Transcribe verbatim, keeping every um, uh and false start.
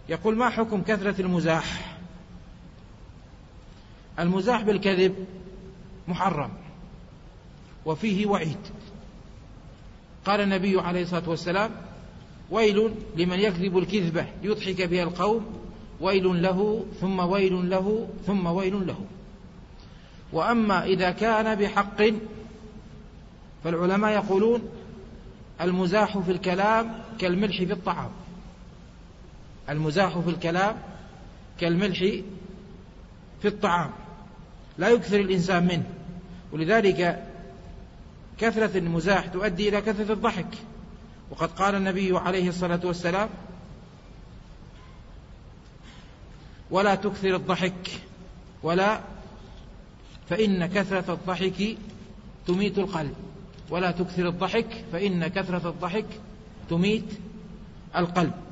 يقول: ما حكم كثرة المزاح؟ المزاح بالكذب محرم وفيه وعيد. قال النبي عليه الصلاة والسلام: ويل لمن يكذب الكذبة ليضحك بها القوم، ويل له ثم ويل له ثم ويل له. وأما إذا كان بحق فالعلماء يقولون: المزاح في الكلام كالملح في الطعام. المزاح في الكلام كالملح في الطعام، لا يكثر الإنسان منه، ولذلك كثرة المزاح تؤدي إلى كثرة الضحك. وقد قال النبي عليه الصلاة والسلام: ولا تكثر الضحك ولا فإن كثرة الضحك تميت القلب. ولا تكثر الضحك فإن كثرة الضحك تميت القلب.